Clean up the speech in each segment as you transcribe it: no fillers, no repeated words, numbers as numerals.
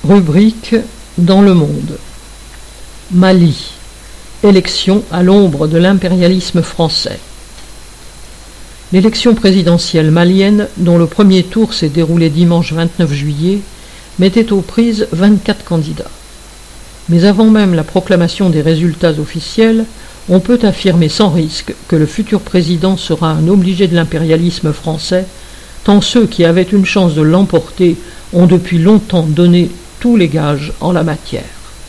Rubrique dans le monde. Mali. Élection à l'ombre de l'impérialisme français. L'élection présidentielle malienne, dont le premier tour s'est déroulé dimanche 29 juillet, mettait aux prises 24 candidats. Mais avant même la proclamation des résultats officiels, on peut affirmer sans risque que le futur président sera un obligé de l'impérialisme français, tant ceux qui avaient une chance de l'emporter ont depuis longtemps donné tous les gages en la matière.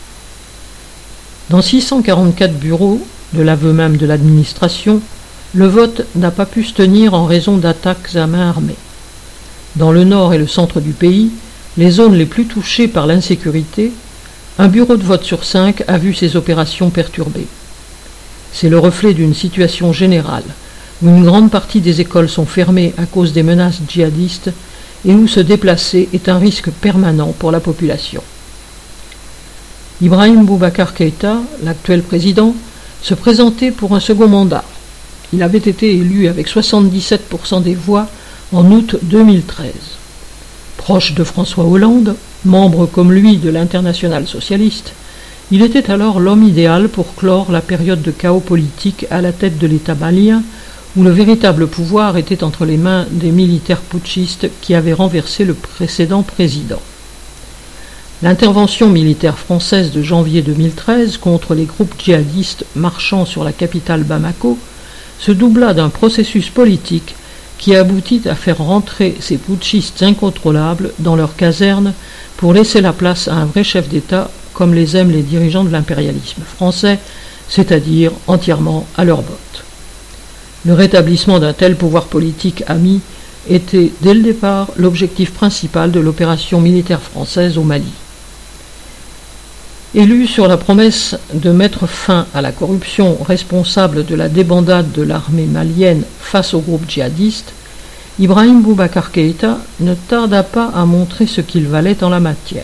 Dans 644 bureaux, de l'aveu même de l'administration, le vote n'a pas pu se tenir en raison d'attaques à main armée. Dans le nord et le centre du pays, les zones les plus touchées par l'insécurité, un bureau de vote sur 5 a vu ses opérations perturbées. C'est le reflet d'une situation générale, où une grande partie des écoles sont fermées à cause des menaces djihadistes et où se déplacer est un risque permanent pour la population. Ibrahim Boubacar Keïta, l'actuel président, se présentait pour un second mandat. Il avait été élu avec 77% des voix en août 2013. Proche de François Hollande, membre comme lui de l'Internationale socialiste, il était alors l'homme idéal pour clore la période de chaos politique à la tête de l'État malien, où le véritable pouvoir était entre les mains des militaires putschistes qui avaient renversé le précédent président. L'intervention militaire française de janvier 2013 contre les groupes djihadistes marchant sur la capitale Bamako se doubla d'un processus politique qui aboutit à faire rentrer ces putschistes incontrôlables dans leurs casernes pour laisser la place à un vrai chef d'État comme les aiment les dirigeants de l'impérialisme français, c'est-à-dire entièrement à leur botte. Le rétablissement d'un tel pouvoir politique ami était dès le départ l'objectif principal de l'opération militaire française au Mali. Élu sur la promesse de mettre fin à la corruption responsable de la débandade de l'armée malienne face aux groupes djihadistes, Ibrahim Boubacar Keïta ne tarda pas à montrer ce qu'il valait en la matière.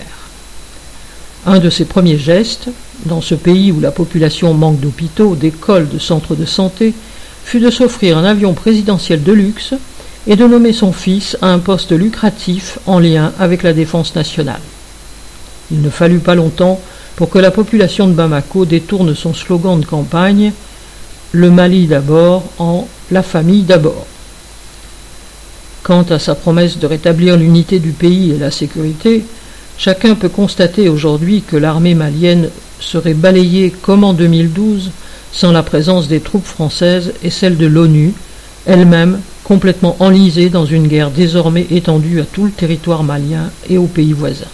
Un de ses premiers gestes, dans ce pays où la population manque d'hôpitaux, d'écoles, de centres de santé, fut de s'offrir un avion présidentiel de luxe et de nommer son fils à un poste lucratif en lien avec la défense nationale. Il ne fallut pas longtemps pour que la population de Bamako détourne son slogan de campagne « Le Mali d'abord » en « La famille d'abord ». Quant à sa promesse de rétablir l'unité du pays et la sécurité, chacun peut constater aujourd'hui que l'armée malienne serait balayée comme en 2012 sans la présence des troupes françaises et celle de l'ONU, elle-même complètement enlisée dans une guerre désormais étendue à tout le territoire malien et aux pays voisins.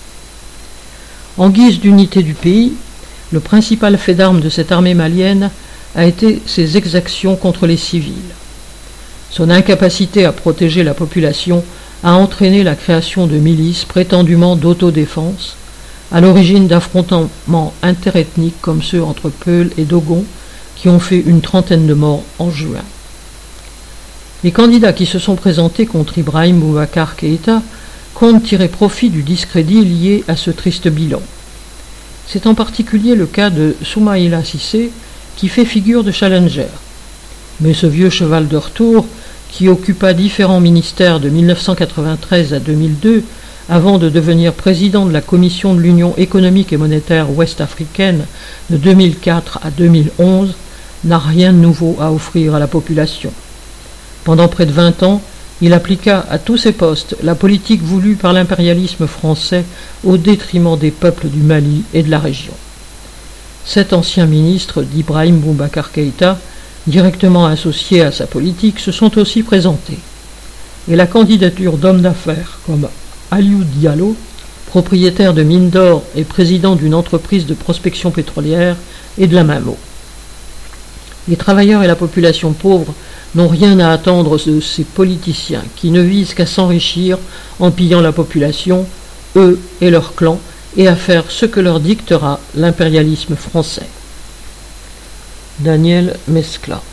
En guise d'unité du pays, le principal fait d'armes de cette armée malienne a été ses exactions contre les civils. Son incapacité à protéger la population a entraîné la création de milices prétendument d'autodéfense, à l'origine d'affrontements interethniques comme ceux entre Peuls et Dogon, qui ont fait une trentaine de morts en juin. Les candidats qui se sont présentés contre Ibrahim Boubacar Keïta comptent tirer profit du discrédit lié à ce triste bilan. C'est en particulier le cas de Soumaïla Cissé, qui fait figure de challenger. Mais ce vieux cheval de retour, qui occupa différents ministères de 1993 à 2002, avant de devenir président de la Commission de l'Union économique et monétaire ouest-africaine de 2004 à 2011, n'a rien de nouveau à offrir à la population. Pendant près de 20 ans, il appliqua à tous ses postes la politique voulue par l'impérialisme français au détriment des peuples du Mali et de la région. 7 anciens ministres d'Ibrahim Boubacar Keïta, directement associés à sa politique, se sont aussi présentés. Et la candidature d'hommes d'affaires comme Aliou Diallo, propriétaire de mines d'or et président d'une entreprise de prospection pétrolière, est de la même eau. Les travailleurs et la population pauvre n'ont rien à attendre de ces politiciens qui ne visent qu'à s'enrichir en pillant la population, eux et leurs clans, et à faire ce que leur dictera l'impérialisme français. Daniel Mescla.